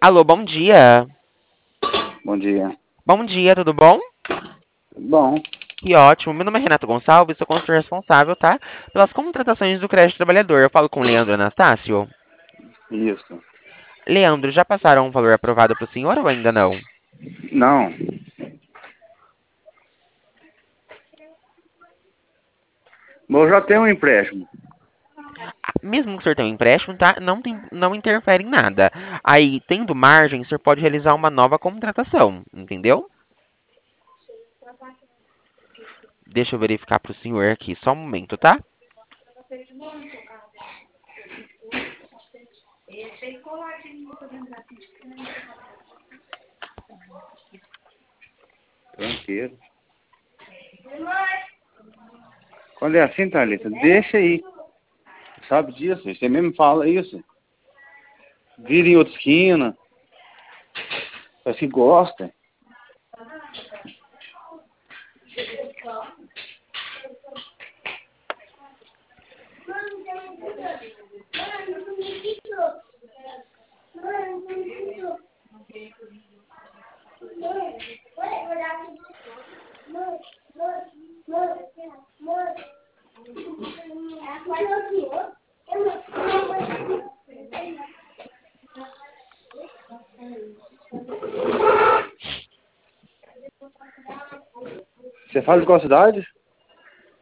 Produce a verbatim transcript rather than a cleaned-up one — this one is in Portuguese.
Alô, bom dia. Bom dia. Bom dia, tudo bom? Bom, Que ótimo. Meu nome é Renato Gonçalves, sou consultor responsável, tá? Pelas contratações do crédito trabalhador. Eu falo com o Leandro Anastácio. isso. Leandro, já passaram um valor aprovado para o senhor ou ainda não? Não, mas eu já tenho um empréstimo. Ah, mesmo que o senhor tenha um empréstimo, tá? Não, tem, não interfere em nada. Aí, tendo margem, o senhor pode realizar uma nova contratação, entendeu? Deixa eu verificar para o senhor aqui, só um momento, tá? Tranqueiro. Quando é assim, Thalita, deixa aí. Sabe disso? Você mesmo fala isso. Vira em outra esquina. Parece que gosta. Você fala de qual cidade?